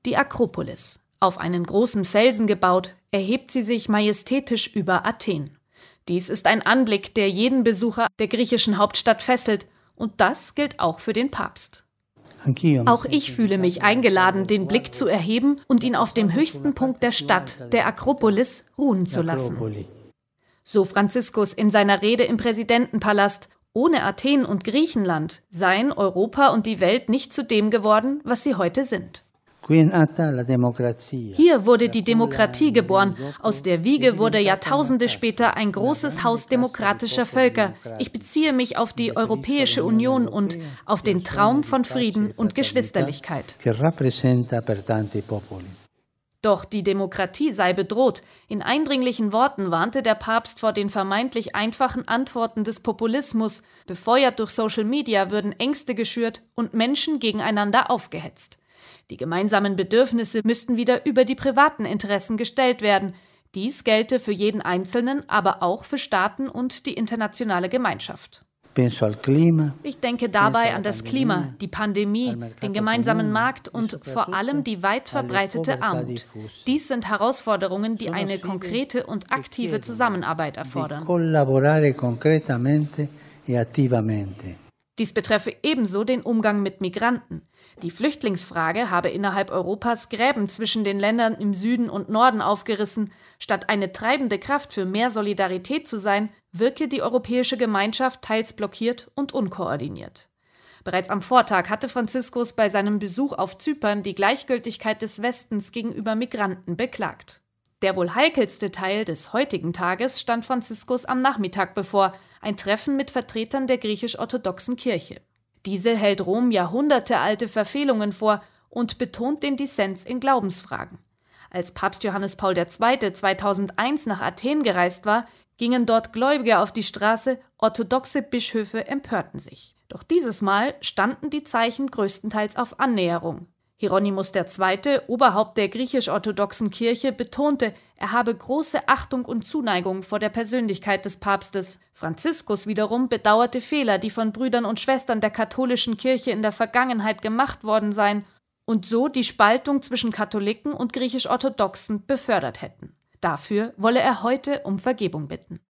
Die Akropolis. Auf einen großen Felsen gebaut, erhebt sie sich majestätisch über Athen. Dies ist ein Anblick, der jeden Besucher der griechischen Hauptstadt fesselt, und das gilt auch für den Papst. Auch ich fühle mich eingeladen, den Blick zu erheben und ihn auf dem höchsten Punkt der Stadt, der Akropolis, ruhen zu lassen. So Franziskus in seiner Rede im Präsidentenpalast. Ohne Athen und Griechenland seien Europa und die Welt nicht zu dem geworden, was sie heute sind. Hier wurde die Demokratie geboren. Aus der Wiege wurde Jahrtausende später ein großes Haus demokratischer Völker. Ich beziehe mich auf die Europäische Union und auf den Traum von Frieden und Geschwisterlichkeit. Doch die Demokratie sei bedroht. In eindringlichen Worten warnte der Papst vor den vermeintlich einfachen Antworten des Populismus. Befeuert durch Social Media würden Ängste geschürt und Menschen gegeneinander aufgehetzt. Die gemeinsamen Bedürfnisse müssten wieder über die privaten Interessen gestellt werden. Dies gelte für jeden Einzelnen, aber auch für Staaten und die internationale Gemeinschaft. Ich denke dabei an das Klima, die Pandemie, den gemeinsamen Markt und vor allem die weit verbreitete Armut. Dies sind Herausforderungen, die eine konkrete und aktive Zusammenarbeit erfordern. Dies betreffe ebenso den Umgang mit Migranten. Die Flüchtlingsfrage habe innerhalb Europas Gräben zwischen den Ländern im Süden und Norden aufgerissen. Statt eine treibende Kraft für mehr Solidarität zu sein, wirke die europäische Gemeinschaft teils blockiert und unkoordiniert. Bereits am Vortag hatte Franziskus bei seinem Besuch auf Zypern die Gleichgültigkeit des Westens gegenüber Migranten beklagt. Der wohl heikelste Teil des heutigen Tages stand Franziskus am Nachmittag bevor, ein Treffen mit Vertretern der griechisch-orthodoxen Kirche. Diese hält Rom jahrhundertealte Verfehlungen vor und betont den Dissens in Glaubensfragen. Als Papst Johannes Paul II. 2001 nach Athen gereist war, gingen dort Gläubige auf die Straße, orthodoxe Bischöfe empörten sich. Doch dieses Mal standen die Zeichen größtenteils auf Annäherung. Hieronymus II., Oberhaupt der griechisch-orthodoxen Kirche, betonte, er habe große Achtung und Zuneigung vor der Persönlichkeit des Papstes. Franziskus wiederum bedauerte Fehler, die von Brüdern und Schwestern der katholischen Kirche in der Vergangenheit gemacht worden seien und so die Spaltung zwischen Katholiken und griechisch-orthodoxen befördert hätten. Dafür wolle er heute um Vergebung bitten.